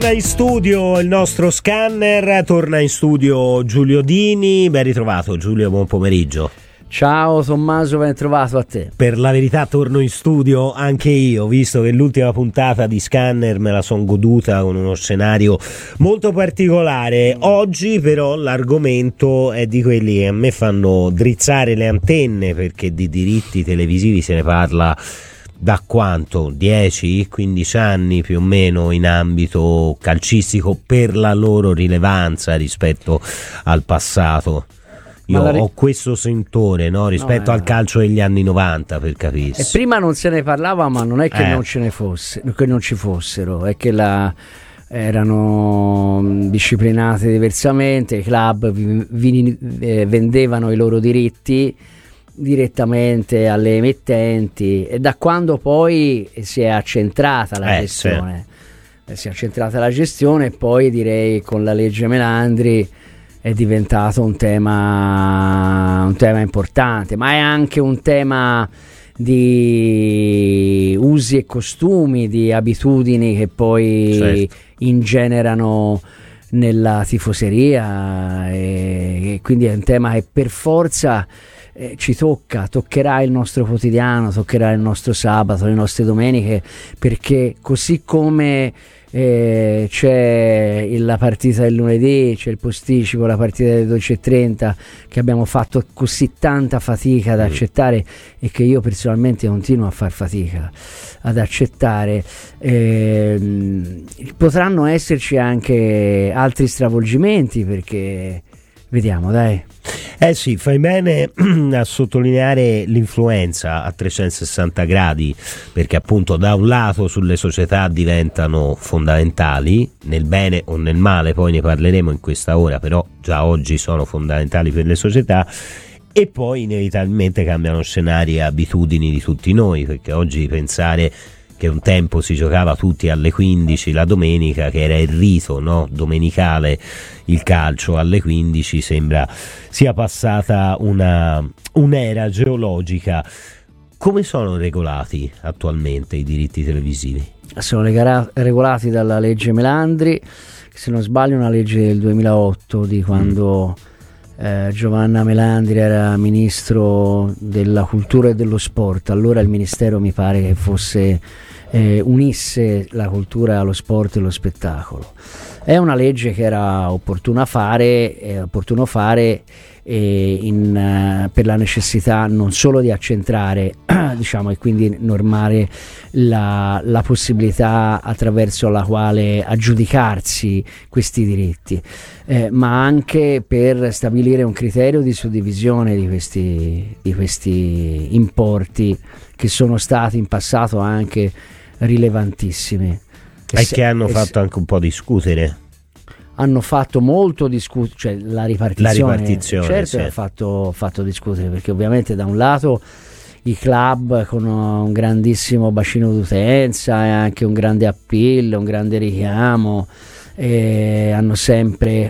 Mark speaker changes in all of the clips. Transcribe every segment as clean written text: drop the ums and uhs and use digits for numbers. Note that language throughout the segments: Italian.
Speaker 1: Torna in studio il nostro scanner, torna in studio Giulio Dini. Ben ritrovato Giulio, buon pomeriggio.
Speaker 2: Ciao Tommaso, ben trovato a te.
Speaker 1: Per la verità torno in studio anche io, visto che l'ultima puntata di Scanner me la son goduta con uno scenario molto particolare. Oggi però l'argomento è di quelli che a me fanno drizzare le antenne, perché di diritti televisivi se ne parla da quanto? 10-15 anni più o meno in ambito calcistico, per la loro rilevanza rispetto al passato. Io ho questo sentore, no, rispetto al calcio degli anni 90, per capirsi.
Speaker 2: E prima non se ne parlava, ma non è che non ce ne fosse, che non ci fossero, è che erano disciplinate diversamente, i club vendevano i loro diritti direttamente alle emittenti, e da quando poi si è accentrata la gestione, e poi direi con la legge Melandri è diventato un tema importante, ma è anche un tema di usi e costumi, di abitudini che poi ingenerano nella tifoseria, e quindi è un tema che per forza ci toccherà il nostro quotidiano, toccherà il nostro sabato, le nostre domeniche, perché così come c'è la partita del lunedì, c'è il posticipo, la partita delle 12:30 che abbiamo fatto così tanta fatica ad accettare, e che io personalmente continuo a far fatica ad accettare, potranno esserci anche altri stravolgimenti, perché vediamo, dai.
Speaker 1: Sì, fai bene a sottolineare l'influenza a 360 gradi, perché appunto da un lato sulle società diventano fondamentali, nel bene o nel male, poi ne parleremo in questa ora, però già oggi sono fondamentali per le società, e poi inevitabilmente cambiano scenari e abitudini di tutti noi, perché oggi pensare che un tempo si giocava tutti alle 15 la domenica, che era il rito, no, domenicale, il calcio alle 15, sembra sia passata un'era geologica. Come sono regolati attualmente i diritti televisivi?
Speaker 2: Sono regolati dalla legge Melandri, che se non sbaglio è una legge del 2008, di quando Giovanna Melandri era ministro della cultura e dello sport. Allora il ministero mi pare che fosse unisse la cultura allo sport e lo spettacolo. È una legge che era opportuno fare per la necessità non solo di accentrare diciamo, e quindi normare la possibilità attraverso la quale aggiudicarsi questi diritti, ma anche per stabilire un criterio di suddivisione di questi importi, che sono stati in passato anche rilevantissimi.
Speaker 1: E che hanno fatto anche un po' discutere.
Speaker 2: Hanno fatto molto discutere, cioè la ripartizione certo,
Speaker 1: sì.
Speaker 2: ha fatto discutere, perché ovviamente da un lato i club con un grandissimo bacino d'utenza e anche un grande appeal, un grande richiamo, hanno sempre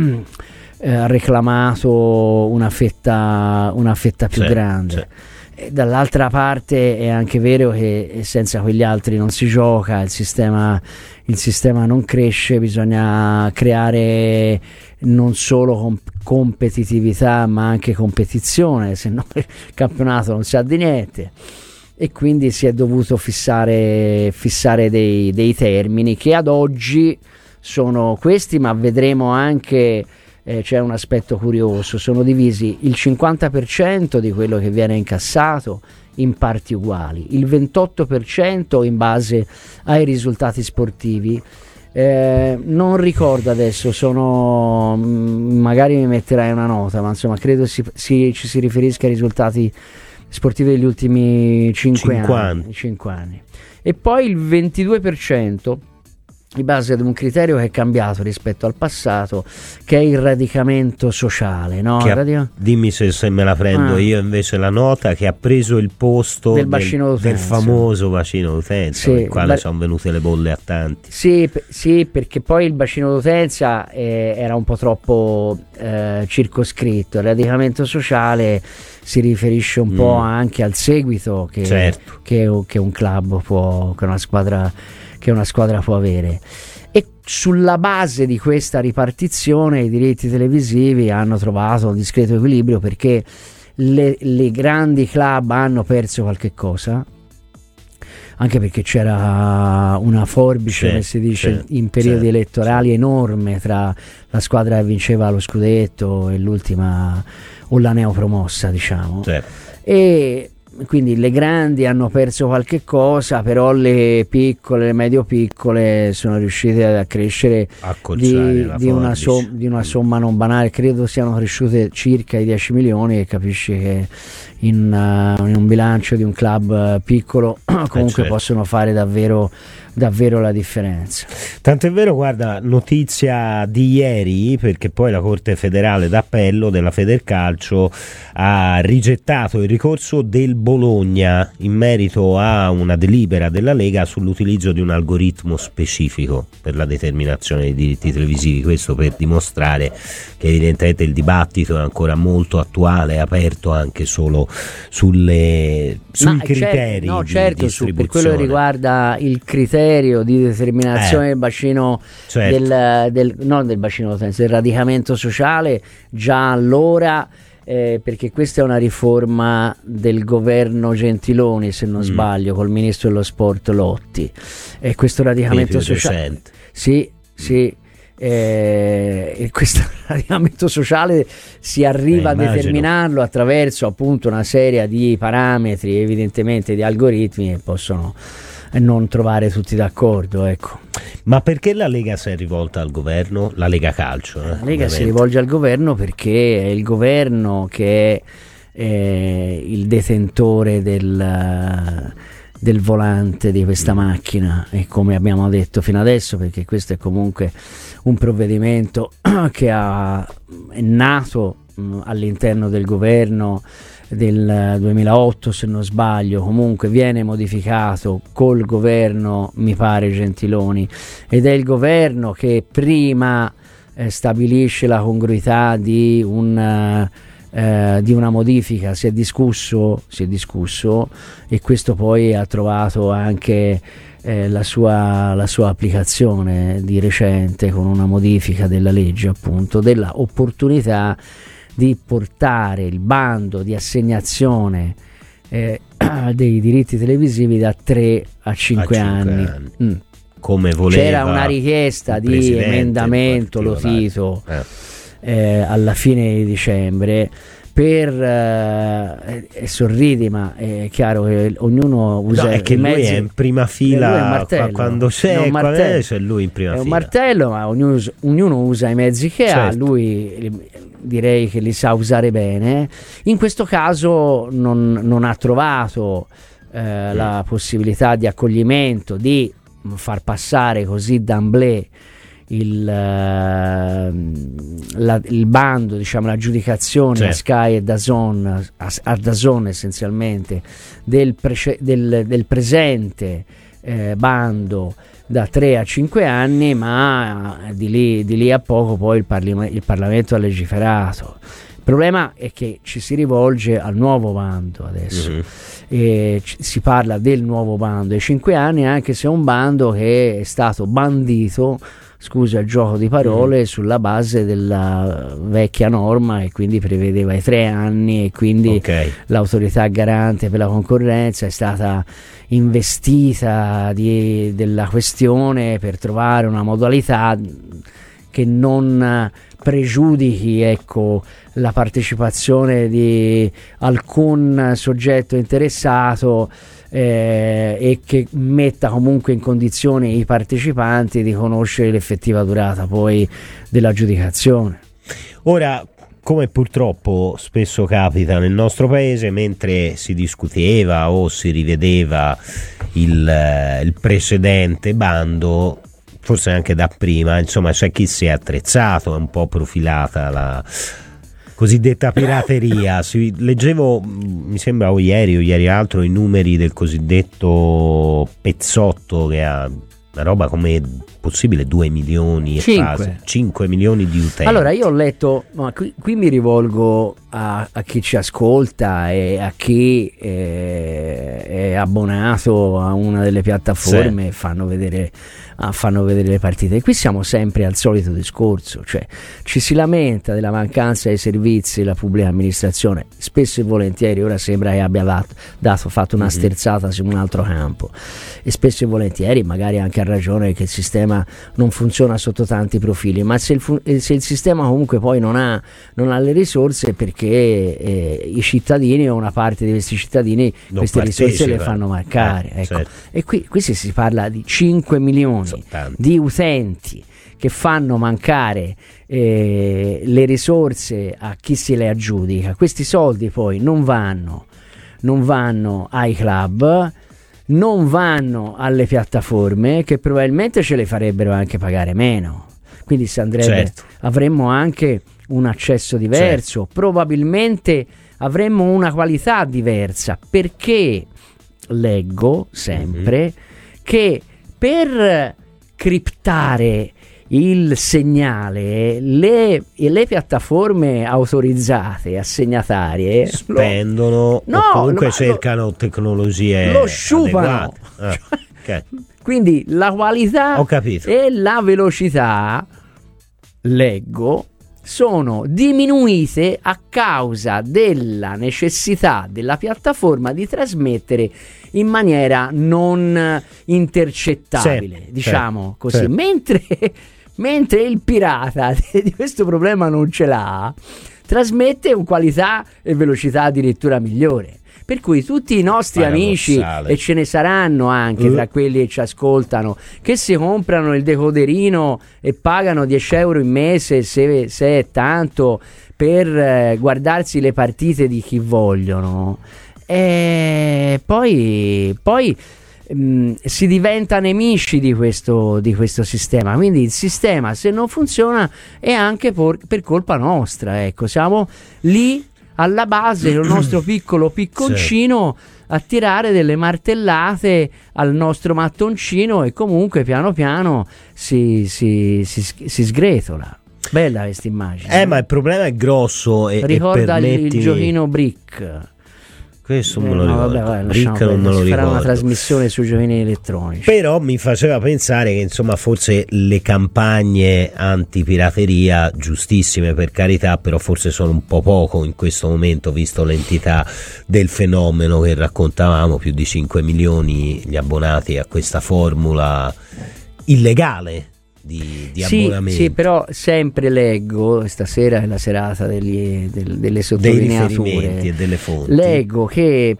Speaker 2: reclamato una fetta più grande.
Speaker 1: Sì.
Speaker 2: Dall'altra parte è anche vero che senza quegli altri non si gioca, il sistema non cresce, bisogna creare non solo competitività ma anche competizione, se no il campionato non sa di niente, e quindi si è dovuto fissare dei termini che ad oggi sono questi, ma vedremo anche c'è un aspetto curioso: sono divisi il 50% di quello che viene incassato in parti uguali, il 28% in base ai risultati sportivi. Non ricordo adesso, magari mi metterai una nota, ma insomma credo ci si riferisca ai risultati sportivi degli ultimi 5 anni. E poi il 22% in base ad un criterio che è cambiato rispetto al passato, che è il radicamento sociale, no?
Speaker 1: Dimmi se me la prendo io invece la nota, che ha preso il posto del famoso bacino d'utenza, nel quale sono venute le bolle a tanti.
Speaker 2: Sì, perché poi il bacino d'utenza era un po' troppo circoscritto. Il radicamento sociale si riferisce un po' anche al seguito che un club può, che una squadra può avere, e sulla base di questa ripartizione i diritti televisivi hanno trovato un discreto equilibrio, perché le grandi club hanno perso qualche cosa, anche perché c'era una forbice, come si dice, in periodi elettorali enorme tra la squadra che vinceva lo scudetto e l'ultima, o la neopromossa, diciamo. E quindi le grandi hanno perso qualche cosa, però le piccole, le medio piccole sono riuscite a crescere di una somma non banale. Credo siano cresciute circa i 10 milioni, e capisci che in un bilancio di un club piccolo comunque possono fare davvero la differenza.
Speaker 1: Tanto è vero, guarda, notizia di ieri, perché poi la Corte Federale d'Appello della Federcalcio ha rigettato il ricorso del Bologna in merito a una delibera della Lega sull'utilizzo di un algoritmo specifico per la determinazione dei diritti televisivi. Questo per dimostrare che evidentemente il dibattito è ancora molto attuale, aperto anche solo sui criteri di distribuzione.
Speaker 2: Per quello che riguarda il criterio di determinazione del bacino, non del bacino d'utenza, del radicamento sociale, già allora, perché questa è una riforma del governo Gentiloni, se non sbaglio, col ministro dello sport Lotti, e questo radicamento sociale questo radicamento sociale si arriva a determinarlo attraverso appunto una serie di parametri, evidentemente di algoritmi, che possono non trovare tutti d'accordo, ecco.
Speaker 1: Ma perché la Lega si è rivolta al governo? La Lega Calcio?
Speaker 2: La Lega si rivolge al governo perché è il governo che è il detentore del volante di questa macchina, e come abbiamo detto fino adesso, perché questo è comunque un provvedimento che è nato all'interno del governo del 2008, se non sbaglio, comunque viene modificato col governo, mi pare, Gentiloni, ed è il governo che prima stabilisce la congruità di una modifica. Si è discusso, e questo poi ha trovato anche la sua applicazione di recente, con una modifica della legge, appunto, della opportunità di portare il bando di assegnazione dei diritti televisivi da 3 a 5 anni.
Speaker 1: Come voleva,
Speaker 2: c'era una richiesta di emendamento, lo cito, alla fine di dicembre, sorridi, ma è chiaro che ognuno usa
Speaker 1: è che lui è in prima fila, quando c'è lui in prima fila, è un
Speaker 2: martello, ma ognuno usa i mezzi che ha. Lui direi che li sa usare bene. In questo caso non ha trovato la possibilità di accoglimento, di far passare così d'emblée il bando, diciamo l'aggiudicazione a Sky e DAZN, a DAZN essenzialmente, del presente bando da 3 a 5 anni, ma di lì a poco poi il Parlamento ha legiferato. Il problema è che ci si rivolge al nuovo bando adesso, e si parla del nuovo bando ai 5 anni, anche se è un bando che è stato bandito, scusa il gioco di parole, sulla base della vecchia norma, e quindi prevedeva i 3 anni, e quindi l'autorità garante per la concorrenza è stata investita della questione per trovare una modalità che non pregiudichi, ecco, la partecipazione di alcun soggetto interessato, e che metta comunque in condizione i partecipanti di conoscere l'effettiva durata poi dell'aggiudicazione.
Speaker 1: Ora, come purtroppo spesso capita nel nostro paese, mentre si discuteva o si rivedeva il precedente bando, forse anche da prima, insomma, c'è chi si è attrezzato, è un po' profilata la cosiddetta pirateria. Leggevo, mi sembra o ieri altro, i numeri del cosiddetto pezzotto, che ha una roba come possibile 2 milioni e 5 milioni di utenti.
Speaker 2: Allora io ho letto, ma qui mi rivolgo a chi ci ascolta e a chi è abbonato a una delle piattaforme, sì, fanno vedere le partite. E qui siamo sempre al solito discorso, cioè ci si lamenta della mancanza dei servizi della pubblica amministrazione, spesso e volentieri. Ora sembra che abbia fatto una sterzata su un altro campo, e spesso e volentieri magari anche a ragione che il sistema non funziona sotto tanti profili, ma se il sistema comunque poi non ha le risorse, perché i cittadini o una parte di questi cittadini non queste risorse le fanno mancare, ecco. Certo. E qui si parla di 5 milioni di utenti che fanno mancare le risorse a chi se le aggiudica. Questi soldi poi non vanno ai club, non vanno alle piattaforme, che probabilmente ce le farebbero anche pagare meno, quindi se andrebbe, certo, avremmo anche un accesso diverso, certo, probabilmente avremmo una qualità diversa, perché leggo sempre che per criptare il segnale le piattaforme autorizzate, assegnatarie,
Speaker 1: spendono o comunque cercano tecnologie,
Speaker 2: lo sciupano.
Speaker 1: Okay.
Speaker 2: Quindi la qualità e la velocità, leggo, sono diminuite a causa della necessità della piattaforma di trasmettere in maniera non intercettabile, sì, diciamo così, sì. Mentre il pirata di questo problema non ce l'ha, trasmette con qualità e velocità addirittura migliore. Per cui tutti i nostri amici, e ce ne saranno anche tra quelli che ci ascoltano, che si comprano il decoderino e pagano 10 euro in mese, se è tanto, per guardarsi le partite di chi vogliono, e poi si diventa nemici di questo sistema. Quindi il sistema, se non funziona, è anche per colpa nostra, ecco. Siamo lì alla base del nostro picconcino, sì, a tirare delle martellate al nostro mattoncino, e comunque piano piano si sgretola. Bella questa immagine.
Speaker 1: Ma il problema è grosso,
Speaker 2: ricorda il giochino Brick.
Speaker 1: Questo me lo ricordo.
Speaker 2: Brick non me lo ricordo. Farà una trasmissione sui giochini elettronici.
Speaker 1: Però mi faceva pensare che insomma forse le campagne antipirateria, giustissime per carità, però forse sono un po' poco in questo momento, visto l'entità del fenomeno che raccontavamo, più di 5 milioni gli abbonati a questa formula illegale di abbonamento.
Speaker 2: Sì, però sempre leggo, stasera è la serata delle sottolineature
Speaker 1: e delle fonti.
Speaker 2: Leggo che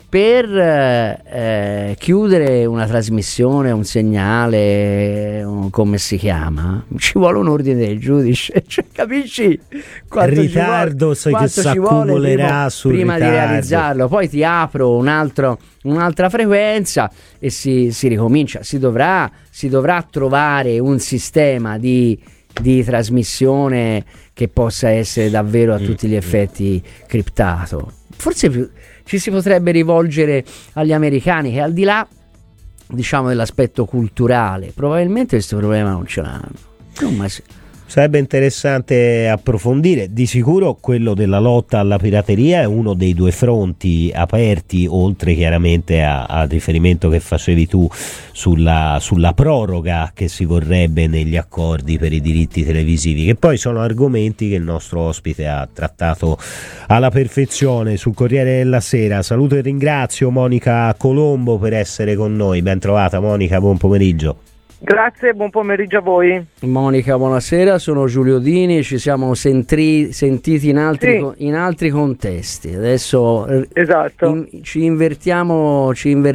Speaker 2: per chiudere una trasmissione, un segnale, come si chiama, ci vuole un ordine del giudice, cioè, capisci quanto
Speaker 1: ritardo che si accumulerà
Speaker 2: prima di realizzarlo. Poi ti apro un'altra frequenza e si ricomincia. Si dovrà trovare un sistema di trasmissione che possa essere davvero a tutti gli effetti criptato. Forse ci si potrebbe rivolgere agli americani, che al di là, diciamo, dell'aspetto culturale, probabilmente questo problema non ce l'hanno.
Speaker 1: Sarebbe interessante approfondire. Di sicuro quello della lotta alla pirateria è uno dei due fronti aperti, oltre chiaramente al riferimento che facevi tu sulla proroga che si vorrebbe negli accordi per i diritti televisivi, che poi sono argomenti che il nostro ospite ha trattato alla perfezione sul Corriere della Sera. Saluto e ringrazio Monica Colombo per essere con noi. Ben trovata Monica, buon pomeriggio.
Speaker 3: Grazie, buon pomeriggio a voi.
Speaker 2: Monica, buonasera, sono Giulio Dini, ci siamo sentiti in altri contesti. Adesso
Speaker 3: esatto.
Speaker 2: Ci invertiamo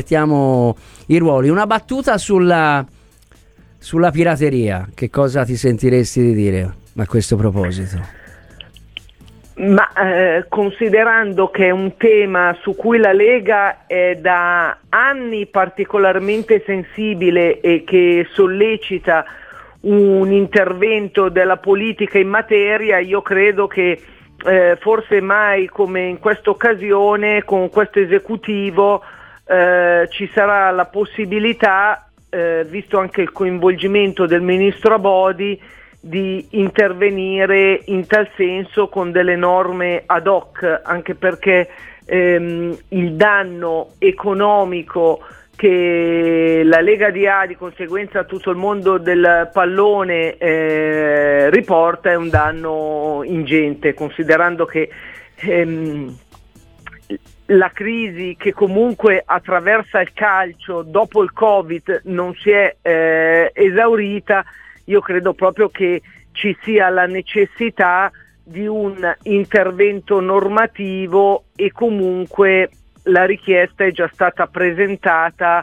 Speaker 2: i ruoli. Una battuta sulla pirateria, che cosa ti sentiresti di dire a questo proposito?
Speaker 3: Ma considerando che è un tema su cui la Lega è da anni particolarmente sensibile e che sollecita un intervento della politica in materia, io credo che forse mai come in questa occasione, con questo esecutivo, ci sarà la possibilità, visto anche il coinvolgimento del ministro Abodi, di intervenire in tal senso con delle norme ad hoc, anche perché il danno economico che la Lega DA, di conseguenza tutto il mondo del pallone, riporta è un danno ingente, considerando che la crisi che comunque attraversa il calcio dopo il Covid non si è esaurita. Io credo proprio che ci sia la necessità di un intervento normativo, e comunque la richiesta è già stata presentata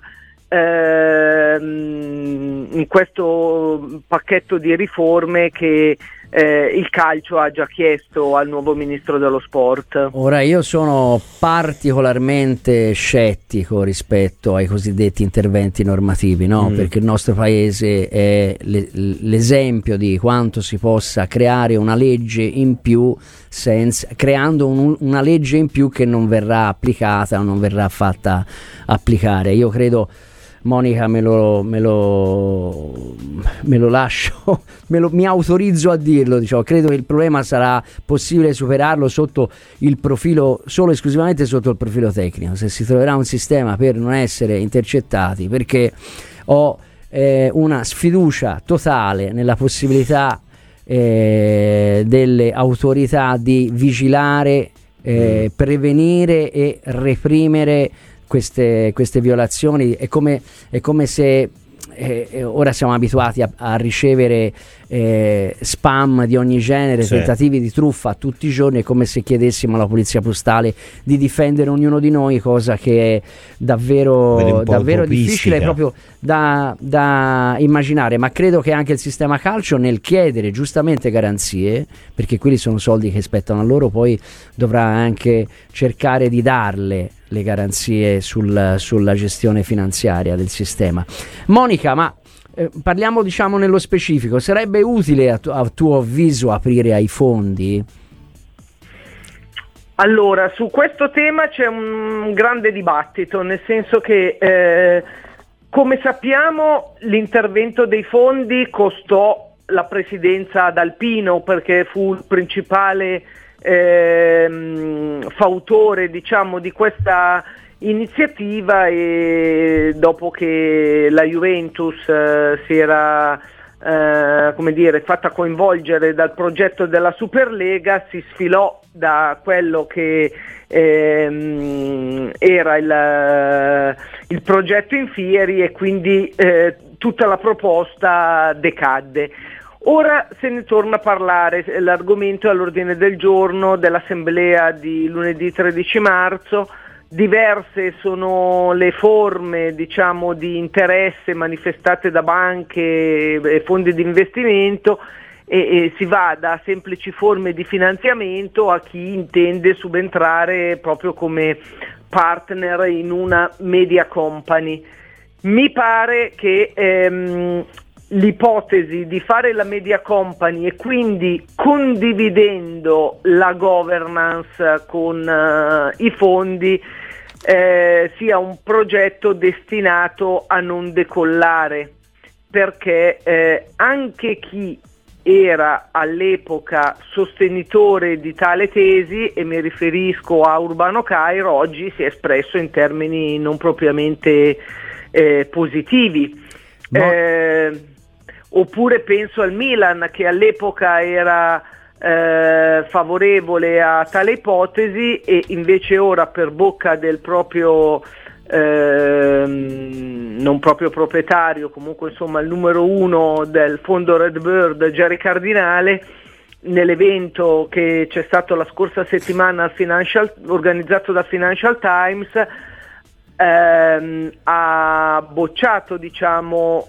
Speaker 3: in questo pacchetto di riforme che il calcio ha già chiesto al nuovo ministro dello sport.
Speaker 2: Ora, io sono particolarmente scettico rispetto ai cosiddetti interventi normativi, no? Perché il nostro paese è l'esempio di quanto si possa creare una legge in più creando una legge in più che non verrà applicata o non verrà fatta applicare. Io credo, Monica, me lo lascio, mi autorizzo a dirlo, diciamo. Credo che il problema sarà possibile superarlo solo esclusivamente sotto il profilo tecnico, se si troverà un sistema per non essere intercettati, perché ho una sfiducia totale nella possibilità delle autorità di vigilare, prevenire e reprimere queste violazioni. È come se ora siamo abituati a ricevere spam di ogni genere, sì, tentativi di truffa tutti i giorni. È come se chiedessimo alla polizia postale di difendere ognuno di noi, cosa che è davvero difficile proprio da immaginare. Ma credo che anche il sistema calcio, nel chiedere giustamente garanzie, perché quelli sono soldi che spettano a loro, poi dovrà anche cercare di darle le garanzie sulla gestione finanziaria del sistema. Monica, ma parliamo, diciamo, nello specifico. Sarebbe utile a tuo avviso aprire ai fondi?
Speaker 3: Allora, su questo tema c'è un grande dibattito, nel senso che come sappiamo l'intervento dei fondi costò la presidenza ad Alpino, perché fu il principale fautore, diciamo, di questa iniziativa, e dopo che la Juventus si era fatta coinvolgere dal progetto della Superlega, si sfilò da quello che era il progetto in fieri, e quindi tutta la proposta decadde. Ora se ne torna a parlare, l'argomento è all'ordine del giorno dell'assemblea di lunedì 13 marzo, diverse sono le forme, diciamo, di interesse manifestate da banche e fondi di investimento, e si va da semplici forme di finanziamento a chi intende subentrare proprio come partner in una media company. Mi pare che l'ipotesi di fare la media company, e quindi condividendo la governance con i fondi, sia un progetto destinato a non decollare, perché anche chi era all'epoca sostenitore di tale tesi, e mi riferisco a Urbano Cairo, oggi si è espresso in termini non propriamente positivi. Oppure penso al Milan, che all'epoca era favorevole a tale ipotesi, e invece ora, per bocca del proprio non proprio proprietario, comunque insomma il numero uno del fondo Redbird, Jerry Cardinale, nell'evento che c'è stato la scorsa settimana organizzato da Financial Times, ha bocciato, diciamo,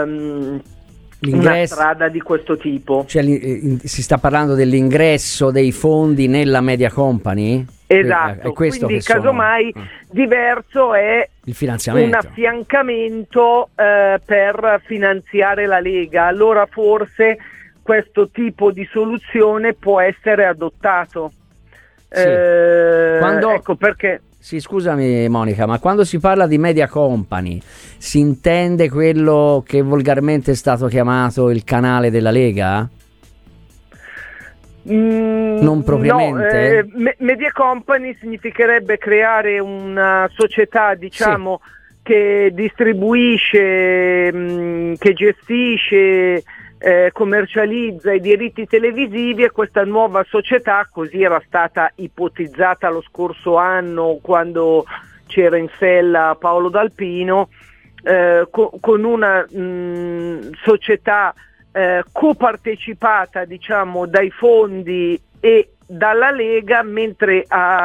Speaker 3: una strada di questo tipo.
Speaker 2: Cioè, si sta parlando dell'ingresso dei fondi nella media company?
Speaker 3: Esatto, quindi casomai diverso è
Speaker 2: il finanziamento,
Speaker 3: un affiancamento per finanziare la Lega. Allora forse questo tipo di soluzione può essere adottato.
Speaker 2: Sì.
Speaker 3: Ecco perché.
Speaker 2: Sì, scusami Monica, ma quando si parla di media company si intende quello che volgarmente è stato chiamato il canale della Lega? Non propriamente?
Speaker 3: No, media company significherebbe creare una società, diciamo, sì, che distribuisce, che gestisce, commercializza i diritti televisivi, e questa nuova società, così era stata ipotizzata lo scorso anno quando c'era in sella Paolo D'Alpino, con una società copartecipata, diciamo, dai fondi e dalla Lega, mentre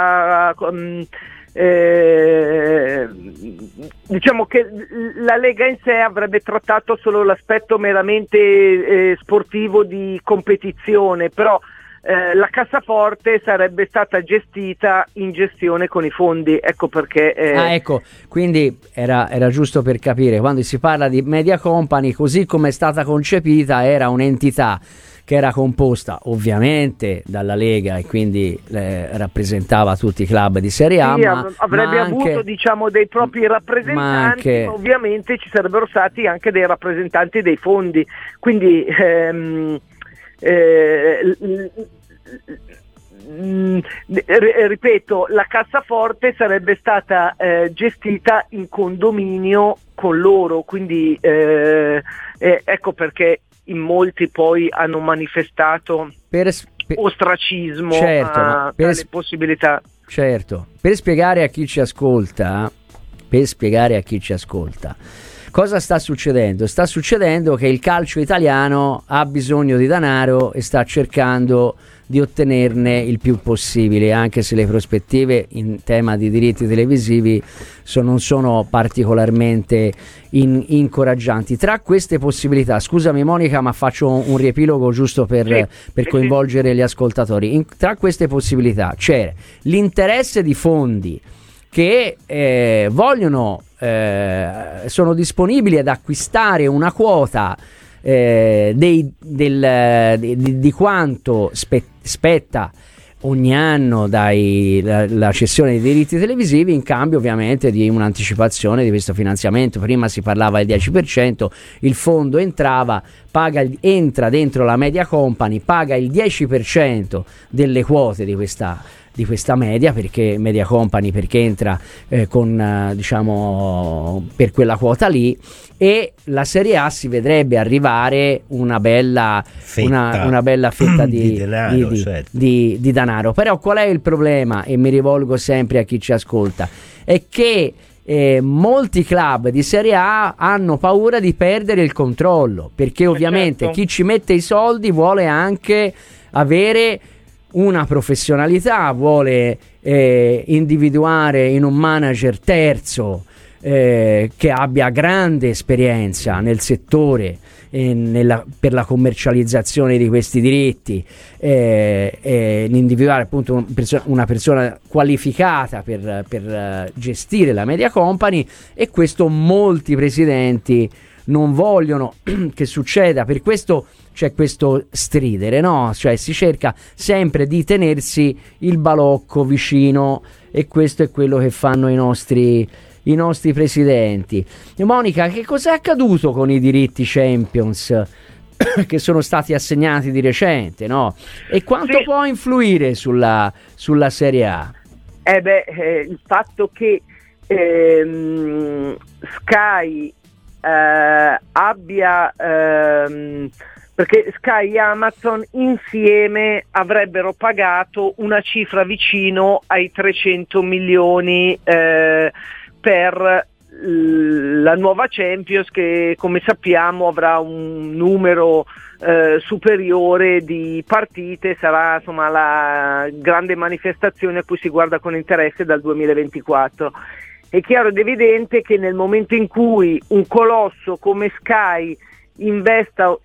Speaker 3: diciamo che la Lega in sé avrebbe trattato solo l'aspetto meramente sportivo di competizione, però la cassaforte sarebbe stata gestita in gestione con i fondi, ecco perché
Speaker 2: ecco, quindi era giusto per capire, quando si parla di media company, così come è stata concepita, era un'entità che era composta ovviamente dalla Lega e quindi rappresentava tutti i club di Serie A,
Speaker 3: sì, avrebbe avuto, diciamo, dei propri rappresentanti, ma ovviamente ci sarebbero stati anche dei rappresentanti dei fondi, quindi ripeto, la cassaforte sarebbe stata gestita in condominio con loro, quindi ecco perché in molti poi hanno manifestato ostracismo,
Speaker 2: certo,
Speaker 3: a tale possibilità.
Speaker 2: Certo, per spiegare a chi ci ascolta, cosa sta succedendo? Sta succedendo che il calcio italiano ha bisogno di denaro e sta cercando di ottenerne il più possibile, anche se le prospettive in tema di diritti televisivi non sono particolarmente incoraggianti. Tra queste possibilità, scusami Monica, ma faccio un riepilogo giusto per coinvolgere gli ascoltatori. Tra queste possibilità c'è l'interesse di fondi che sono disponibili ad acquistare una quota di quanto spetta ogni anno la cessione dei diritti televisivi, in cambio ovviamente di un'anticipazione di questo finanziamento. Prima si parlava del 10%, il fondo entra dentro la media company, paga il 10% delle quote di questa media, perché media company, perché entra diciamo per quella quota lì, e la Serie A si vedrebbe arrivare una bella fetta di denaro. Però qual è il problema, e mi rivolgo sempre a chi ci ascolta, è che molti club di Serie A hanno paura di perdere il controllo, perché ovviamente chi ci mette i soldi vuole anche avere una professionalità, vuole individuare in un manager terzo che abbia grande esperienza nel settore per la commercializzazione di questi diritti, individuare appunto una persona qualificata per gestire la media company, e questo molti presidenti non vogliono che succeda. Per questo c'è questo stridere, no? Cioè si cerca sempre di tenersi il balocco vicino, e questo è quello che fanno i nostri presidenti. Monica, che cos'è accaduto con i diritti Champions che sono stati assegnati di recente, no? E quanto può influire sulla Serie A?
Speaker 3: Il fatto che Sky abbia perché Sky e Amazon insieme avrebbero pagato una cifra vicino ai 300 milioni per la nuova Champions, che come sappiamo avrà un numero superiore di partite, sarà insomma la grande manifestazione a cui si guarda con interesse dal 2024. È chiaro ed evidente che nel momento in cui un colosso come Sky investa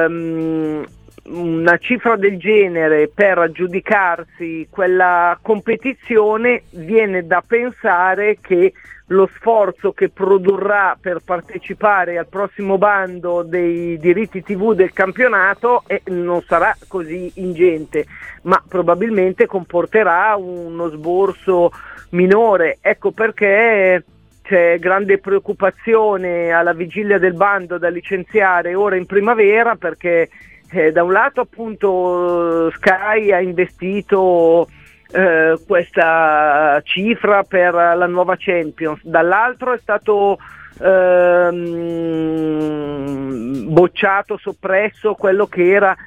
Speaker 3: una cifra del genere per aggiudicarsi quella competizione, viene da pensare che lo sforzo che produrrà per partecipare al prossimo bando dei diritti TV del campionato non sarà così ingente, ma probabilmente comporterà uno sborso minore. Ecco perché c'è grande preoccupazione alla vigilia del bando da licenziare ora in primavera, perché da un lato appunto Sky ha investito questa cifra per la nuova Champions, dall'altro è stato bocciato, soppresso quello che era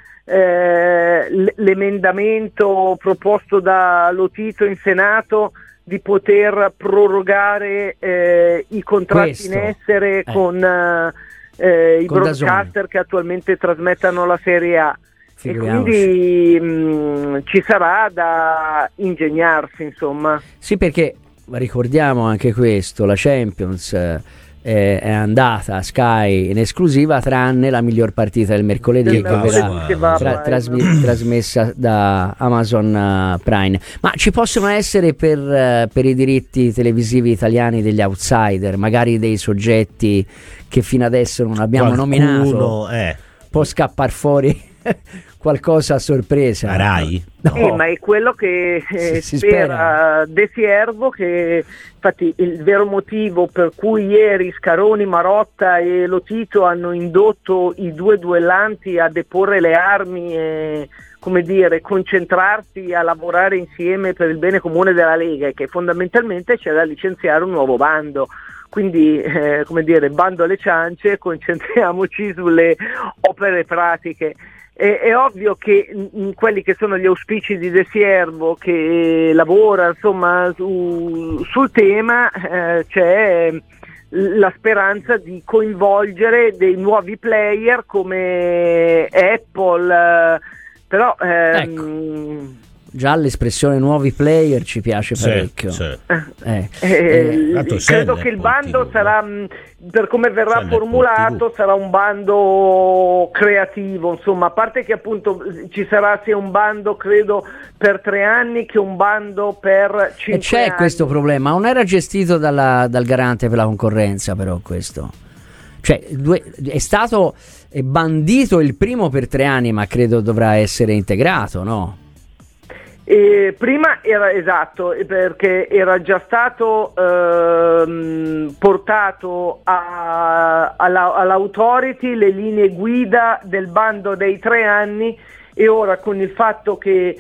Speaker 3: l'emendamento proposto da Lotito in Senato di poter prorogare i contratti in essere con i broadcaster che attualmente trasmettano la Serie A. E quindi ci sarà da ingegnarsi, insomma.
Speaker 2: Sì, perché ricordiamo anche questo, la Champions è andata a Sky in esclusiva tranne la miglior partita del mercoledì che verrà trasmessa da Amazon Prime. Ma ci possono essere per i diritti televisivi italiani degli outsider, magari dei soggetti che fino adesso non abbiamo nominato, può scappar fuori qualcosa a sorpresa.
Speaker 1: Rai?
Speaker 3: No. Ma è quello che spera De Siervo, che infatti il vero motivo per cui ieri Scaroni, Marotta e Lotito hanno indotto i due duellanti a deporre le armi e, come dire, concentrarsi a lavorare insieme per il bene comune della Lega, e che fondamentalmente c'è da licenziare un nuovo bando. Quindi, come dire, bando alle ciance, concentriamoci sulle opere pratiche. È ovvio che in quelli che sono gli auspici di De Siervo, che lavora insomma sul tema, c'è la speranza di coinvolgere dei nuovi player come Apple, però
Speaker 2: già l'espressione nuovi player ci piace parecchio.
Speaker 3: Credo che il bando sarà, per come verrà formulato, sarà un bando creativo, insomma, a parte che appunto ci sarà sia un bando credo per 3 anni che un bando per 5 anni. E
Speaker 2: c'è questo problema, non era gestito dal garante per la concorrenza, però questo, cioè è bandito il primo per 3 anni, ma credo dovrà essere integrato, no?
Speaker 3: Prima era esatto, perché era già stato portato all'authority le linee guida del bando dei 3 anni, e ora con il fatto che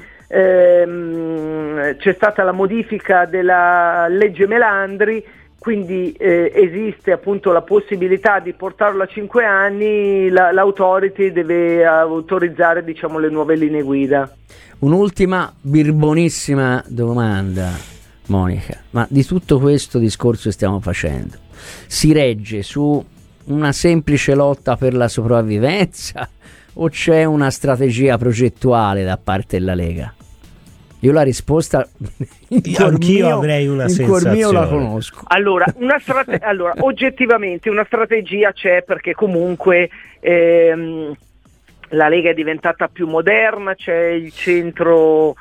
Speaker 3: c'è stata la modifica della legge Melandri, quindi esiste appunto la possibilità di portarlo a 5 anni, l'authority deve autorizzare, diciamo, le nuove linee guida.
Speaker 2: Un'ultima birbonissima domanda, Monica, ma di tutto questo discorso che stiamo facendo si regge su una semplice lotta per la sopravvivenza o c'è una strategia progettuale da parte della Lega? Io la risposta
Speaker 1: anch'io avrei una sensazione.
Speaker 2: Mio la conosco.
Speaker 3: Allora, oggettivamente una strategia c'è, perché comunque la Lega è diventata più moderna, c'è il centro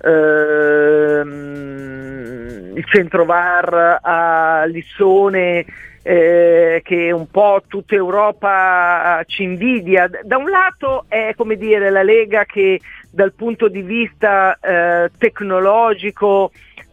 Speaker 3: VAR a Lissone, che un po' tutta Europa ci invidia. Da un lato è, come dire, la Lega che dal punto di vista tecnologico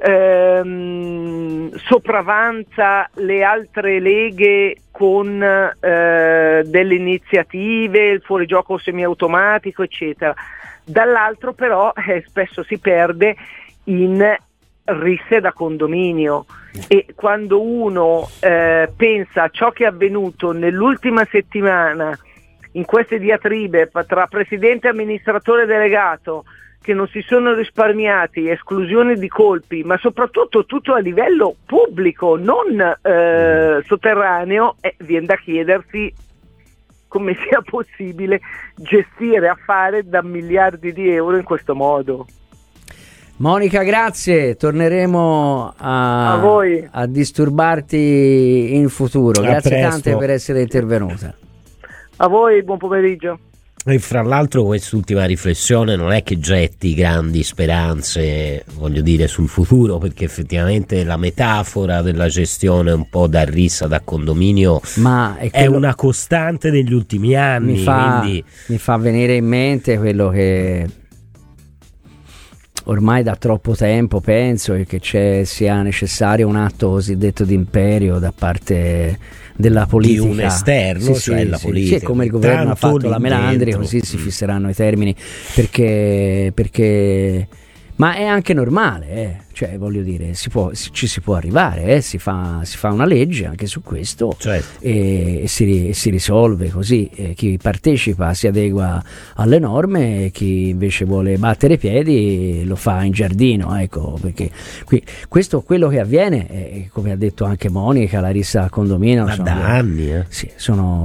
Speaker 3: sopravanza le altre leghe con delle iniziative, il fuorigioco semiautomatico, eccetera. Dall'altro però spesso si perde in risse da condominio, e quando uno pensa a ciò che è avvenuto nell'ultima settimana in queste diatribe tra presidente e amministratore delegato, che non si sono risparmiati, esclusioni di colpi, ma soprattutto tutto a livello pubblico, non sotterraneo, viene da chiedersi come sia possibile gestire affari da miliardi di euro in questo modo.
Speaker 2: Monica, grazie, torneremo a disturbarti in futuro. Grazie tante per essere intervenuta.
Speaker 3: A voi, buon pomeriggio.
Speaker 1: E fra l'altro quest'ultima riflessione non è che getti grandi speranze, voglio dire, sul futuro, perché effettivamente la metafora della gestione un po' da rissa, da condominio, è una costante negli ultimi anni.
Speaker 2: Mi fa venire in mente quello che ormai da troppo tempo penso che sia necessario un atto cosiddetto di imperio da parte della politica,
Speaker 1: di un esterno, cioè la politica.
Speaker 2: Sì, come il governo ha fatto la Melandri, così si fisseranno i termini, perché ma è anche normale, cioè voglio dire, ci si può arrivare, si fa una legge anche su questo,
Speaker 1: certo.
Speaker 2: e si risolve così, chi partecipa si adegua alle norme e chi invece vuole battere i piedi lo fa in giardino, ecco, perché questo quello che avviene, come ha detto anche Monica, Larissa Condomino,
Speaker 1: da anni,
Speaker 2: sì, sono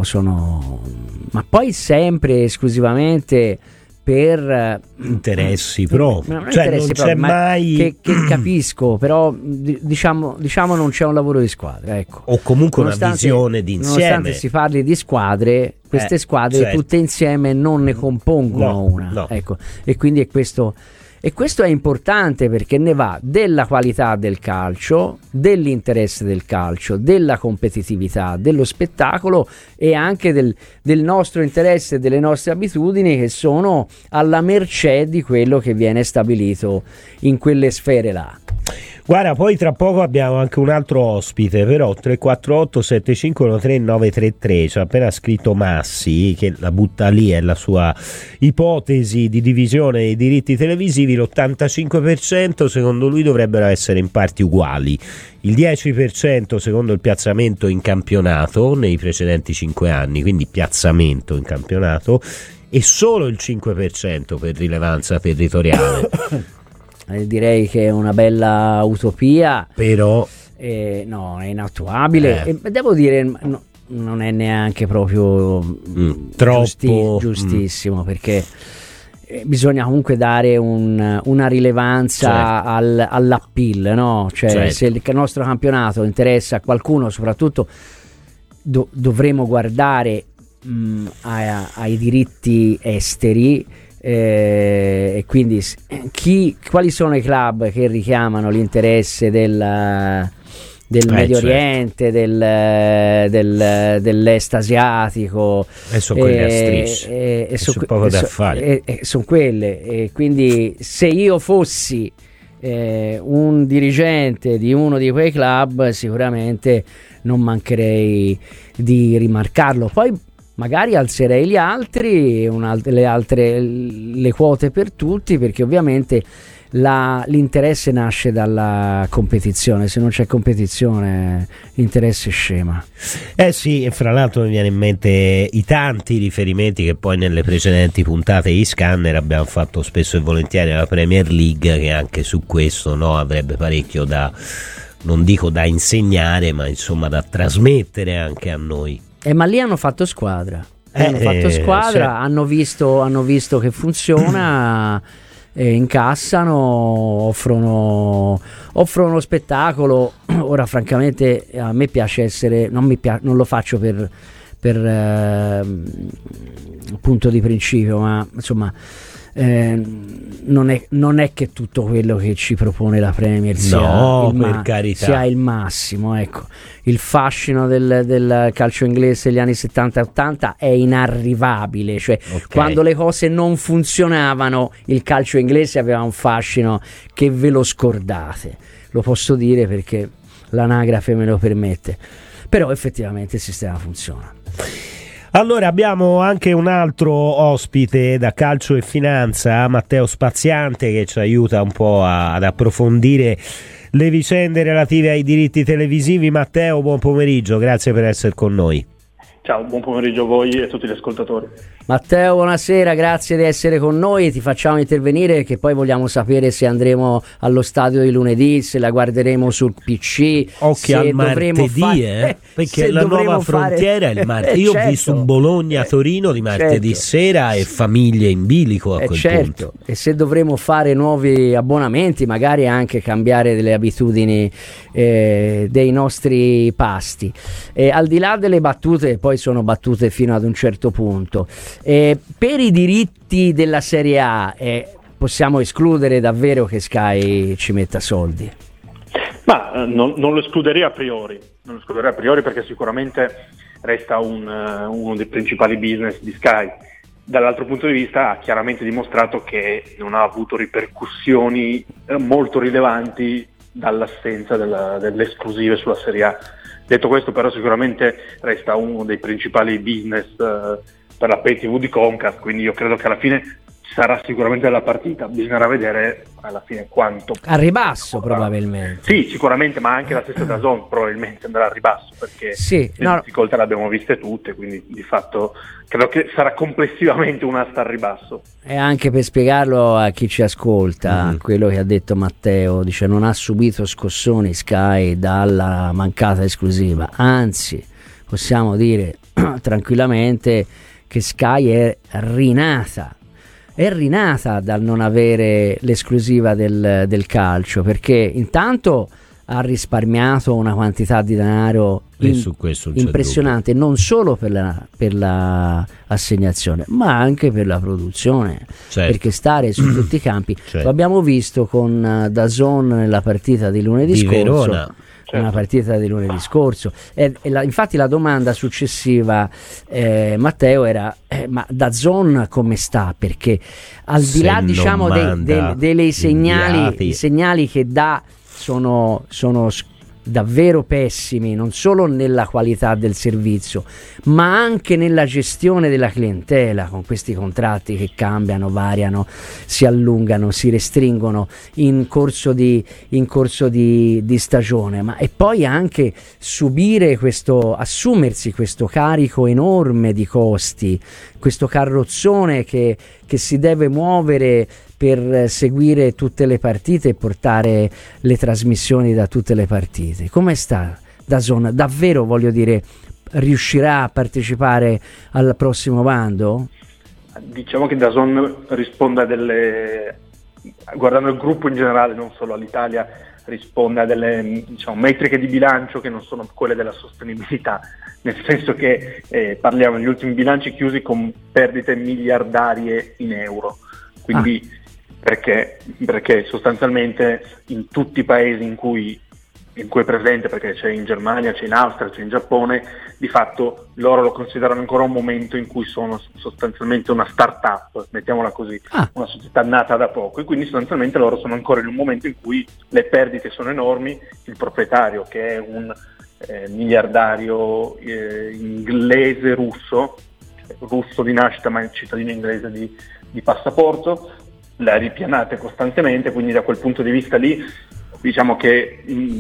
Speaker 2: ma poi sempre esclusivamente per
Speaker 1: interessi propri,
Speaker 2: non
Speaker 1: cioè
Speaker 2: interessi
Speaker 1: non
Speaker 2: propri,
Speaker 1: c'è mai
Speaker 2: che capisco, però diciamo non c'è un lavoro di squadra, ecco.
Speaker 1: O comunque una visione di insieme.
Speaker 2: Nonostante si parli di squadre, queste squadre
Speaker 1: certo.
Speaker 2: tutte insieme non ne compongono una,
Speaker 1: no.
Speaker 2: ecco. E quindi è questo. E questo è importante perché ne va della qualità del calcio, dell'interesse del calcio, della competitività, dello spettacolo e anche del nostro interesse e delle nostre abitudini che sono alla mercé di quello che viene stabilito in quelle sfere là.
Speaker 1: Guarda, poi tra poco abbiamo anche un altro ospite, però 348 7513 933, ci ha appena scritto Massi, che la butta lì, è la sua ipotesi di divisione dei diritti televisivi, l'85% secondo lui dovrebbero essere in parti uguali, il 10% secondo il piazzamento in campionato nei precedenti 5 anni, quindi piazzamento in campionato, e solo il 5% per rilevanza territoriale.
Speaker 2: Direi che è una bella utopia,
Speaker 1: però
Speaker 2: no, è inattuabile e devo dire non è neanche proprio
Speaker 1: troppo
Speaker 2: giustissimo, perché bisogna comunque dare una rilevanza, certo, all'appeal, no? Cioè, certo, se il nostro campionato interessa a qualcuno, soprattutto dovremo guardare ai diritti esteri. E quindi quali sono i club che richiamano l'interesse del Medio Oriente, dell'est asiatico,
Speaker 1: e sono quelli a strisce, sono poco da fare,
Speaker 2: sono quelle, e quindi se io fossi un dirigente di uno di quei club sicuramente non mancherei di rimarcarlo. Poi magari alzerei gli altri, le quote per tutti, perché ovviamente l'interesse nasce dalla competizione. Se non c'è competizione l'interesse scema.
Speaker 1: Sì, e fra l'altro mi viene in mente i tanti riferimenti che poi nelle precedenti puntate di Scanner abbiamo fatto spesso e volentieri alla Premier League, che anche su questo, no, avrebbe parecchio da, non dico da insegnare, ma insomma da trasmettere anche a noi.
Speaker 2: Ma lì hanno fatto squadra,
Speaker 1: cioè,
Speaker 2: hanno visto che funziona, incassano, offrono spettacolo. Ora francamente a me piace essere, non lo faccio per punto di principio, ma insomma non è che tutto quello che ci propone la Premier sia il massimo, ecco. Il fascino del calcio inglese degli anni 70 e 80 è inarrivabile, cioè quando le cose non funzionavano il calcio inglese aveva un fascino che ve lo scordate, lo posso dire perché l'anagrafe me lo permette, però effettivamente il sistema funziona.
Speaker 1: Allora abbiamo anche un altro ospite da Calcio e Finanza, Matteo Spaziante, che ci aiuta un po' ad approfondire le vicende relative ai diritti televisivi. Matteo, buon pomeriggio, grazie per essere con noi.
Speaker 4: Ciao, buon pomeriggio a voi e a tutti gli ascoltatori.
Speaker 2: Matteo, buonasera, grazie di essere con noi, ti facciamo intervenire perché poi vogliamo sapere se andremo allo stadio di lunedì, se la guarderemo sul PC.
Speaker 1: Occhio al martedì, perché la nuova frontiera è il martedì. Io ho visto un Bologna-Torino di martedì sera e famiglie in bilico a quel punto.
Speaker 2: E se dovremo fare nuovi abbonamenti, magari anche cambiare delle abitudini dei nostri pasti. Al di là delle battute, poi sono battute fino ad un certo punto. Per i diritti della Serie A possiamo escludere davvero che Sky ci metta soldi?
Speaker 4: Ma non lo escluderei a priori, perché sicuramente resta uno dei principali business di Sky. dall'altro punto di vista ha chiaramente dimostrato che non ha avuto ripercussioni molto rilevanti dall'assenza delle esclusive sulla Serie A. Detto questo, però, sicuramente resta uno dei principali business per la Pay TV di Comcast, quindi io credo che alla fine sarà sicuramente la partita, bisognerà vedere alla fine quanto
Speaker 2: a ribasso probabilmente.
Speaker 4: Sì, sicuramente, ma anche la stessa DAZN probabilmente andrà a ribasso, perché
Speaker 2: sì,
Speaker 4: le difficoltà le abbiamo viste tutte, quindi di fatto credo che sarà complessivamente una sta a ribasso.
Speaker 2: E anche per spiegarlo a chi ci ascolta, quello che ha detto Matteo, dice non ha subito scossoni Sky dalla mancata esclusiva, anzi possiamo dire tranquillamente che Sky è rinata dal non avere l'esclusiva del calcio, perché intanto ha risparmiato una quantità di denaro impressionante, non solo per la assegnazione ma anche per la produzione, perché stare su tutti i campi, lo abbiamo visto con DAZN nella partita di lunedì scorso, Verona. Una partita di lunedì scorso, infatti la domanda successiva, Matteo, era ma DAZN come sta? Perché al di là, diciamo, dei segnali, i segnali che dà sono davvero pessimi, non solo nella qualità del servizio ma anche nella gestione della clientela, con questi contratti che cambiano, variano, si allungano, si restringono in corso di stagione, ma e poi anche assumersi questo carico enorme di costi, questo carrozzone che si deve muovere per seguire tutte le partite e portare le trasmissioni da tutte le partite. Come sta DAZN? Davvero, voglio dire, riuscirà a partecipare al prossimo bando?
Speaker 4: Diciamo che DAZN risponde guardando il gruppo in generale, non solo all'Italia, risponde a delle, diciamo, metriche di bilancio che non sono quelle della sostenibilità, nel senso che parliamo degli ultimi bilanci chiusi con perdite miliardarie in euro, quindi perché sostanzialmente in tutti i paesi in cui è presente, perché c'è in Germania, c'è in Austria, c'è in Giappone, di fatto loro lo considerano ancora un momento in cui sono sostanzialmente una start-up, mettiamola così, una società nata da poco, e quindi sostanzialmente loro sono ancora in un momento in cui le perdite sono enormi. Il proprietario, che è un miliardario inglese russo di nascita ma cittadino inglese di passaporto, le ripianate costantemente, quindi da quel punto di vista lì diciamo che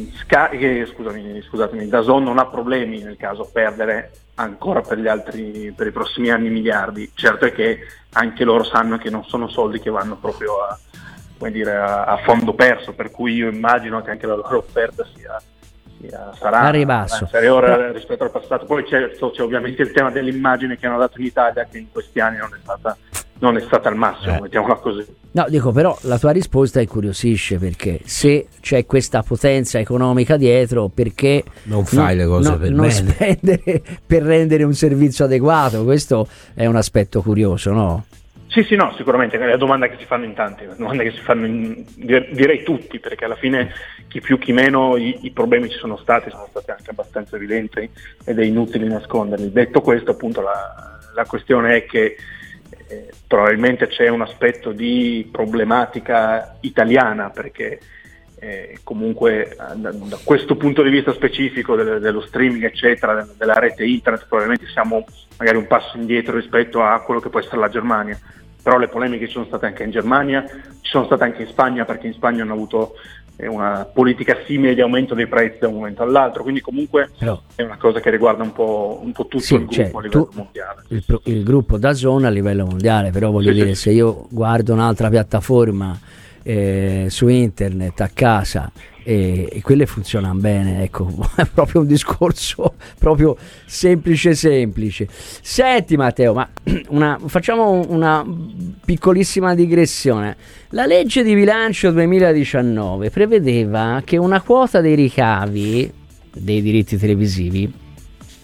Speaker 4: DAZN non ha problemi nel caso perdere ancora per i prossimi anni miliardi. Certo è che anche loro sanno che non sono soldi che vanno proprio a fondo perso, per cui io immagino che anche la loro offerta sarà inferiore rispetto al passato. Poi c'è ovviamente il tema dell'immagine che hanno dato in Italia, che in questi anni non è stata al massimo, mettiamola così.
Speaker 2: No, dico, però la tua risposta incuriosisce, perché se c'è questa potenza economica dietro, perché
Speaker 1: non fai le cose per
Speaker 2: non spendere per rendere un servizio adeguato? Questo è un aspetto curioso, no?
Speaker 4: Sì, no, sicuramente è la domanda che si fanno in tanti, la domanda che si fanno direi tutti, perché alla fine chi più chi meno i problemi ci sono stati anche abbastanza evidenti ed è inutile nasconderli. Detto questo, appunto, la questione è che probabilmente c'è un aspetto di problematica italiana, perché comunque da questo punto di vista specifico dello streaming eccetera, della rete internet, probabilmente siamo magari un passo indietro rispetto a quello che può essere la Germania, però le polemiche ci sono state anche in Germania, ci sono state anche in Spagna, perché in Spagna hanno avuto una politica simile di aumento dei prezzi da un momento all'altro, quindi comunque è una cosa che riguarda un po' tutto il gruppo a livello mondiale.
Speaker 2: Il gruppo DAZN a livello mondiale, però voglio dire, se io guardo un'altra piattaforma su internet a casa e quelle funzionano bene, ecco, è proprio un discorso proprio semplice. Senti Matteo, ma facciamo una piccolissima digressione. La legge di bilancio 2019 prevedeva che una quota dei ricavi dei diritti televisivi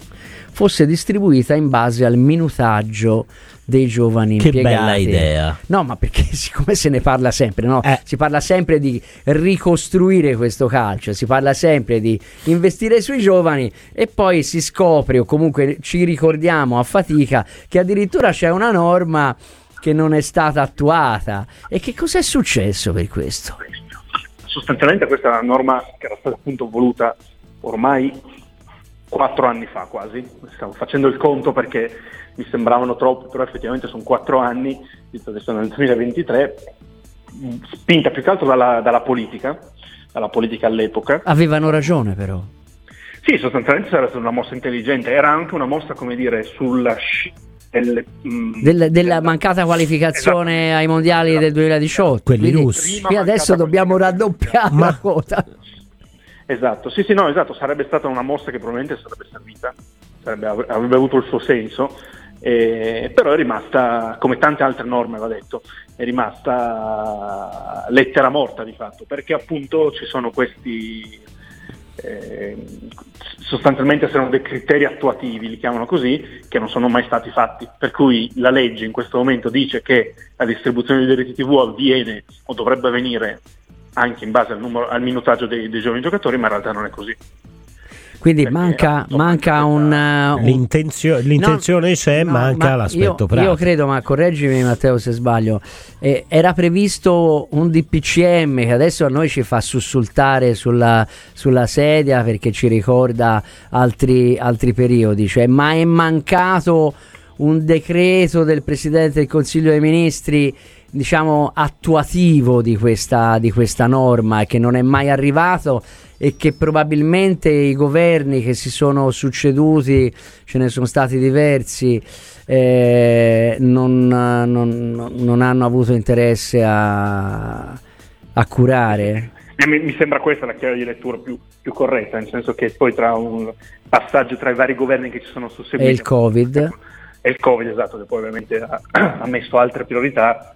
Speaker 2: fosse distribuita in base al minutaggio dei giovani
Speaker 1: che
Speaker 2: impiegati.
Speaker 1: Bella idea.
Speaker 2: No, ma perché siccome se ne parla sempre, no? Si parla sempre di ricostruire questo calcio, si parla sempre di investire sui giovani e poi si scopre, o comunque ci ricordiamo a fatica, che addirittura c'è una norma che non è stata attuata. E che cosa è successo per questo?
Speaker 4: Sostanzialmente questa è una norma che era stata appunto voluta ormai 4 anni fa quasi, stavo facendo il conto perché mi sembravano troppo, però effettivamente sono 4 anni, visto che sono nel 2023, spinta più che altro dalla politica all'epoca.
Speaker 2: Avevano ragione però.
Speaker 4: Sì, sostanzialmente era stata una mossa intelligente, era anche una mossa, come dire, sulla
Speaker 2: della mancata qualificazione, esatto, ai mondiali del 2018,
Speaker 1: quelli russi.
Speaker 2: Qui adesso dobbiamo raddoppiare la quota.
Speaker 4: Esatto, sì, no, esatto, sarebbe stata una mossa che probabilmente sarebbe servita, avrebbe avuto il suo senso, però è rimasta, come tante altre norme va detto, è rimasta lettera morta di fatto, perché appunto ci sono questi, sostanzialmente sono dei criteri attuativi, li chiamano così, che non sono mai stati fatti, per cui la legge in questo momento dice che la distribuzione dei diritti TV avviene o dovrebbe avvenire anche in base al minutaggio dei giovani giocatori, ma in realtà non è così.
Speaker 2: Quindi manca
Speaker 1: l'intenzione c'è, manca l'aspetto pratico.
Speaker 2: Io credo, ma correggimi Matteo se sbaglio, era previsto un DPCM che adesso a noi ci fa sussultare sulla sedia perché ci ricorda altri periodi, cioè, ma è mancato un decreto del Presidente del Consiglio dei Ministri, diciamo, attuativo di questa norma, che non è mai arrivato e che probabilmente i governi che si sono succeduti, ce ne sono stati diversi, non hanno avuto interesse a curare.
Speaker 4: Mi sembra questa la chiave di lettura più corretta, nel senso che poi tra un passaggio tra i vari governi che ci sono susseguiti
Speaker 2: e il Covid,
Speaker 4: esatto, che poi ovviamente ha messo altre priorità,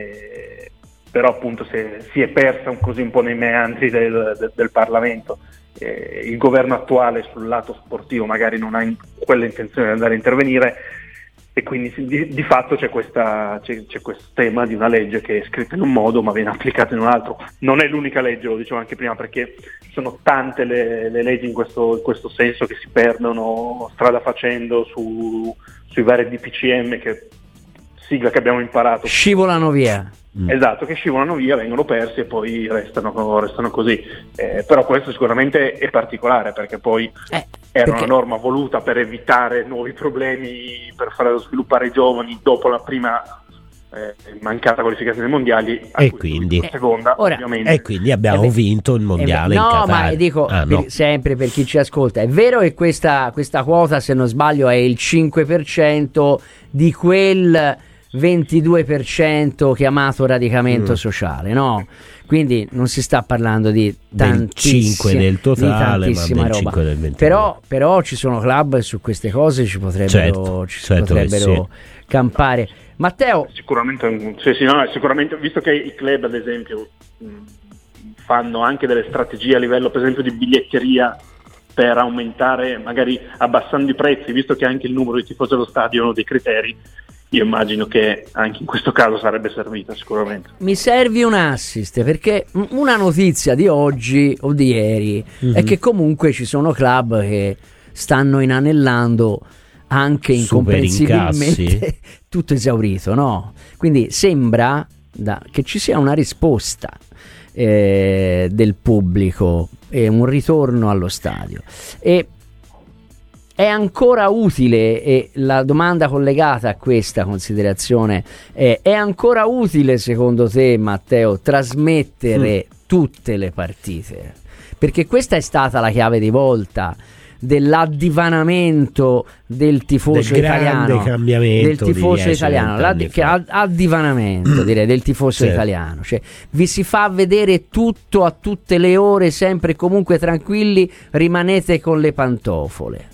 Speaker 4: però appunto si è persa un po' nei meandri del Parlamento. Il governo attuale sul lato sportivo magari non ha quella intenzione di andare a intervenire, e quindi di fatto c'è questo tema di una legge che è scritta in un modo ma viene applicata in un altro. Non è l'unica legge, lo dicevo anche prima, perché sono tante le leggi in questo senso che si perdono strada facendo sui vari DPCM, che sigla che abbiamo imparato,
Speaker 2: scivolano via.
Speaker 4: Esatto, che scivolano via, vengono persi e poi restano così. Però questo sicuramente è particolare, perché poi era una norma voluta per evitare nuovi problemi, per far sviluppare i giovani dopo la prima mancata qualificazione ai mondiali,
Speaker 1: e quindi
Speaker 4: la seconda, ovviamente.
Speaker 1: E quindi abbiamo vinto il mondiale in Qatar.
Speaker 2: Ma dico, sempre per chi ci ascolta, è vero che questa quota, se non sbaglio, è il 5% di quel 22% chiamato radicamento sociale, no? Quindi non si sta parlando di tantissima,
Speaker 1: 5 del totale, ma del
Speaker 2: roba.
Speaker 1: 5 del 22.
Speaker 2: Però ci sono club e su queste cose ci potrebbero campare. Matteo,
Speaker 4: sicuramente, sicuramente, visto che i club ad esempio fanno anche delle strategie a livello per esempio di biglietteria per aumentare, magari abbassando i prezzi, visto che anche il numero di tifosi allo stadio è uno dei criteri, io immagino che anche in questo caso sarebbe servita sicuramente.
Speaker 2: Mi servi un assist, perché una notizia di oggi o di ieri è che comunque ci sono club che stanno inanellando anche incomprensibilmente tutto esaurito, no? Quindi sembra che ci sia una risposta del pubblico e un ritorno allo stadio. E è ancora utile, e la domanda collegata a questa considerazione è ancora utile secondo te, Matteo, trasmettere tutte le partite? Perché questa è stata la chiave di volta dell'addivanamento del tifoso italiano,
Speaker 1: del
Speaker 2: tifoso italiano, addivanamento direi del tifoso italiano, cioè vi si fa vedere tutto a tutte le ore, sempre e comunque tranquilli, rimanete con le pantofole.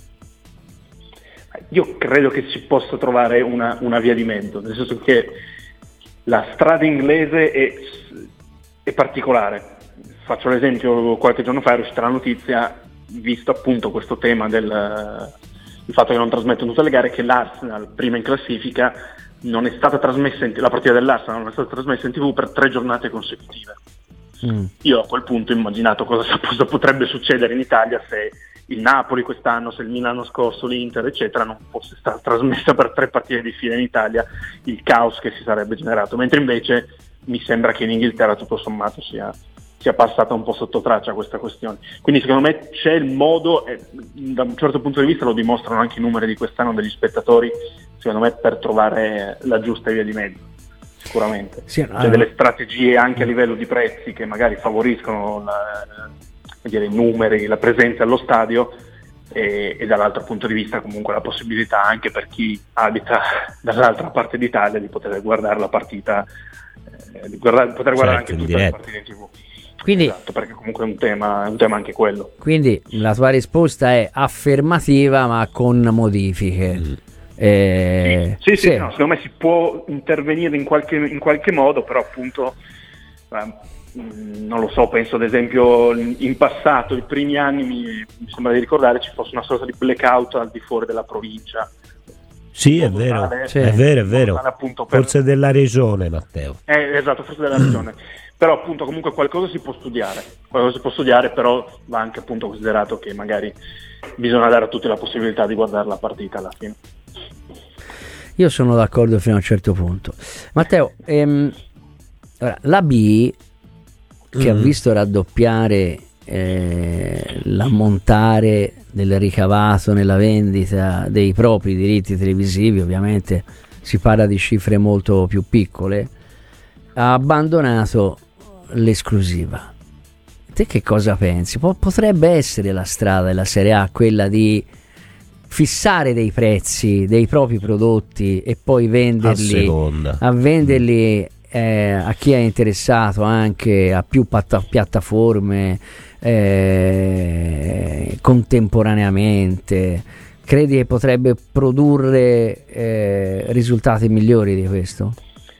Speaker 4: Io credo che si possa trovare una via di mezzo, nel senso che la strada inglese è particolare. Faccio l'esempio: qualche giorno fa è uscita la notizia, visto appunto questo tema del il fatto che non trasmettono tutte le gare, che l'Arsenal, prima in classifica, non è stata trasmessa la partita dell'Arsenal non è stata trasmessa in TV per 3 giornate consecutive. Io a quel punto ho immaginato cosa potrebbe succedere in Italia se il Napoli quest'anno, se il Milan l'anno scorso, l'Inter eccetera non fosse stata trasmessa per 3 partite di fila in Italia, il caos che si sarebbe generato, mentre invece mi sembra che in Inghilterra tutto sommato sia passata un po' sotto traccia questa questione. Quindi secondo me c'è il modo, e da un certo punto di vista lo dimostrano anche i numeri di quest'anno degli spettatori, secondo me, per trovare la giusta via di mezzo, sicuramente.
Speaker 2: Sì,
Speaker 4: c'è delle strategie anche a livello di prezzi che magari favoriscono i numeri, la presenza allo stadio, e dall'altro punto di vista comunque la possibilità anche per chi abita dall'altra parte d'Italia di poter guardare la partita, poter guardare anche tutte le partite in TV.
Speaker 2: Quindi,
Speaker 4: esatto, perché comunque è un tema anche quello.
Speaker 2: Quindi la tua risposta è affermativa ma con modifiche.
Speaker 4: Sì. No, secondo me si può intervenire in qualche modo, però appunto non lo so, penso ad esempio in passato, i primi anni mi sembra di ricordare ci fosse una sorta di blackout al di fuori della provincia.
Speaker 1: Sì, è vero, è vero. Forse della regione, Matteo.
Speaker 4: Esatto, forse della regione. Però appunto comunque qualcosa si può studiare, però va anche appunto considerato che magari bisogna dare a tutti la possibilità di guardare la partita alla fine.
Speaker 2: Io sono d'accordo fino a un certo punto. Matteo, la B, che ha visto raddoppiare l'ammontare del ricavato nella vendita dei propri diritti televisivi, ovviamente si parla di cifre molto più piccole, ha abbandonato l'esclusiva. Te che cosa pensi? Potrebbe essere la strada della Serie A quella di fissare dei prezzi dei propri prodotti e poi venderli a chi è interessato, anche a più piattaforme contemporaneamente? Credi che potrebbe produrre risultati migliori di questo?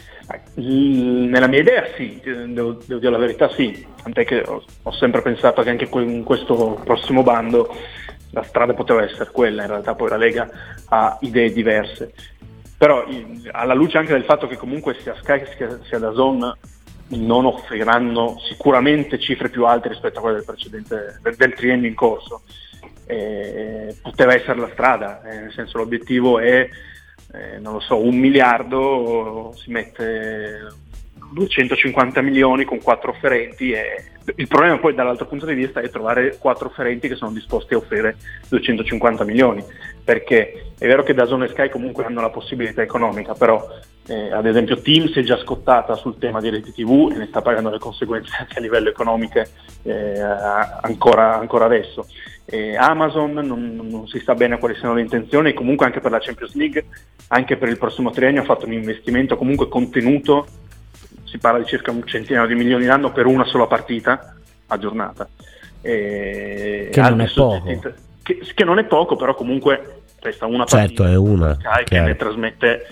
Speaker 4: Nella mia idea sì, devo dire la verità, sì, tant'è che ho sempre pensato che anche in questo prossimo bando la strada poteva essere quella. In realtà poi la Lega ha idee diverse, però alla luce anche del fatto che comunque sia Sky sia DAZN non offriranno sicuramente cifre più alte rispetto a quelle del precedente, del triennio in corso, poteva essere la strada, nel senso l'obiettivo è non lo so, 1 miliardo, si mette 250 milioni con 4 offerenti, e il problema poi dall'altro punto di vista è trovare 4 offerenti che sono disposti a offrire 250 milioni, perché è vero che DAZN e Sky comunque hanno la possibilità economica, però ad esempio Team si è già scottata sul tema di reti TV e ne sta pagando le conseguenze anche a livello economico ancora adesso. Amazon non si sa bene quali siano le intenzioni, e comunque anche per la Champions League, anche per il prossimo triennio ha fatto un investimento comunque contenuto, si parla di circa 100 milioni l'anno per una sola partita a giornata,
Speaker 2: che non è poco,
Speaker 4: che non è poco, però comunque resta una partita,
Speaker 1: è una
Speaker 4: che ne trasmette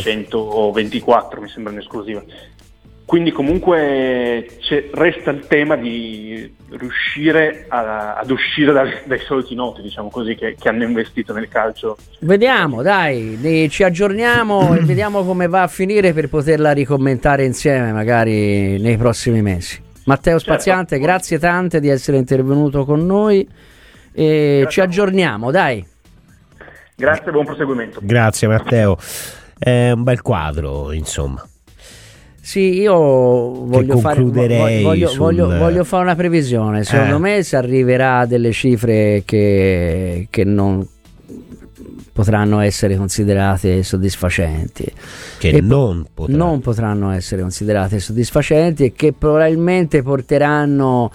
Speaker 4: 124 mi sembra in esclusiva. Quindi comunque resta il tema di riuscire ad uscire dai soliti noti, diciamo così, che hanno investito nel calcio.
Speaker 2: Vediamo, dai, ci aggiorniamo e vediamo come va a finire per poterla ricommentare insieme magari nei prossimi mesi. Matteo Spaziante, grazie tante di essere intervenuto con noi e ci aggiorniamo, dai.
Speaker 4: Grazie, buon proseguimento.
Speaker 1: Grazie Matteo, è un bel quadro, insomma.
Speaker 2: Sì, io voglio fare una previsione. Secondo me si arriverà a delle cifre che non potranno essere considerate soddisfacenti, non potranno essere considerate soddisfacenti, e che probabilmente porteranno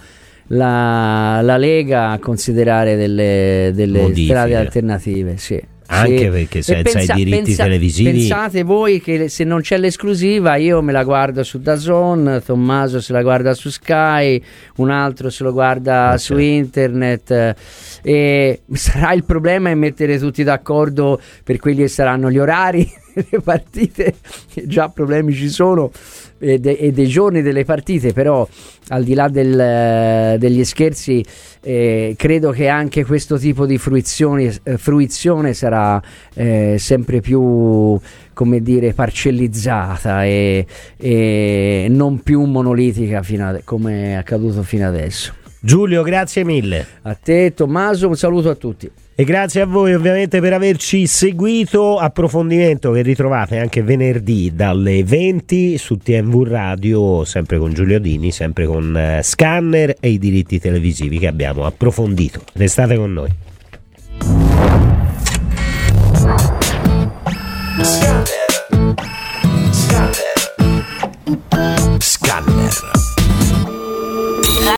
Speaker 2: la Lega a considerare delle strade alternative, sì.
Speaker 1: Anche perché senza i diritti televisivi,
Speaker 2: pensate voi che se non c'è l'esclusiva io me la guardo su DAZN, Tommaso se la guarda su Sky, un altro se lo guarda su internet, e sarà il problema è mettere tutti d'accordo per quelli che saranno gli orari delle partite, già problemi ci sono, e dei giorni delle partite, però al di là degli scherzi, credo che anche questo tipo di fruizione sarà sempre più, come dire, parcellizzata e non più monolitica come è accaduto fino adesso.
Speaker 1: Giulio, grazie mille.
Speaker 2: A te Tommaso, un saluto a tutti.
Speaker 1: E grazie a voi ovviamente per averci seguito. Approfondimento che ritrovate anche venerdì dalle 20 su TNV Radio, sempre con Giulio Dini, sempre con Scanner e i diritti televisivi che abbiamo approfondito. Restate con noi.